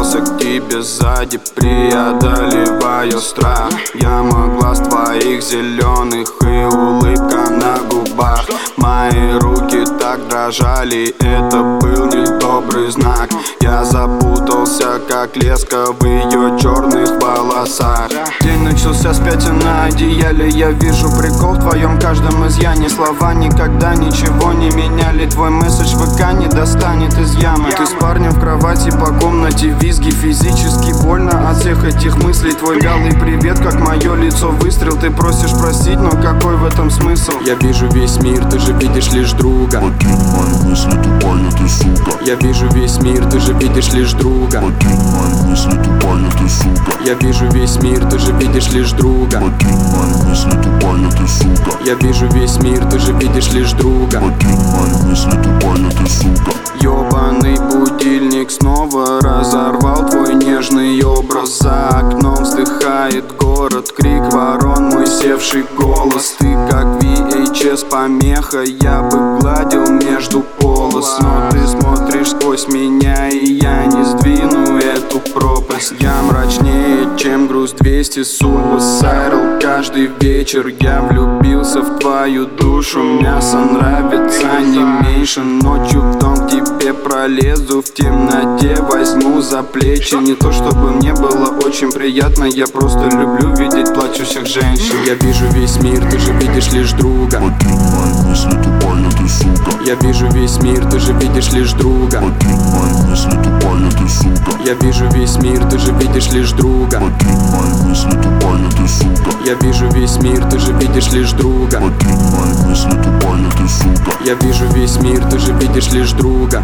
подкрался к тебе сзади, преодолевая страх. Я могла с твоих зеленых и улыбка на губах. Мои руки так дрожали, это был недобрый знак. Я запутался, как леска в ее черных волосах. День начался с пятен на одеяле. Я вижу прикол в твоем каждом изъяне. Слова никогда ничего не меняли. Твой месседж в ВК не достанет из ямы. Ты с парнем в кровати по комнате, визги, физически больно от всех этих мыслей. Твой вялый привет, как мое лицо выстрел. Ты просишь простить, но какой в этом смысл? Я вижу весь мир, ты же видишь лишь друга. Покинь мои мысли, тупая ты сука. Я вижу весь мир, ты же видишь лишь друга. Покинь мои мысли, тупая ты сука. Я вижу весь мир, ты же видишь лишь друга. Покинь мои мысли, тупая ты сука. Я вижу весь мир, ты же видишь лишь друга. Покинь мои мысли, тупая ты сука. Ёбаный будильник снова разорвал твой нежный образ. За окном вздыхает город, крик ворон, мой севший голос. Ты как VHS помеха, я бы гладил между полос. Но ты смотришь сквозь меня, и я не сдвину эту пропасть. Я мрачнее, чем груз 200 Suicidal. Каждый вечер я влюбился в твою душу. Мясо нравится не меньше, ночью в дом к тебе пролезу. В темноте возьму за плечи. Не то чтобы мне было очень приятно, я просто люблю видеть плачущих женщин. Я вижу весь мир, ты же видишь лишь друга. Покинь мои мысли, тупая ты сука. Я вижу весь мир, ты же видишь лишь друга. Покинь мои мысли, тупая ты сука. Я вижу весь мир, ты же видишь лишь друга. Покинь мои мысли, тупая ты сука. Я вижу весь мир, ты же видишь лишь друга. Покинь мои мысли, тупая ты сука. Я вижу весь мир, ты же видишь лишь друга.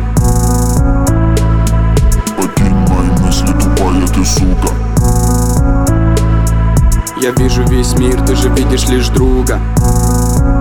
Покинь мои мысли, тупая ты сука. Я вижу весь мир, ты же видишь лишь друга.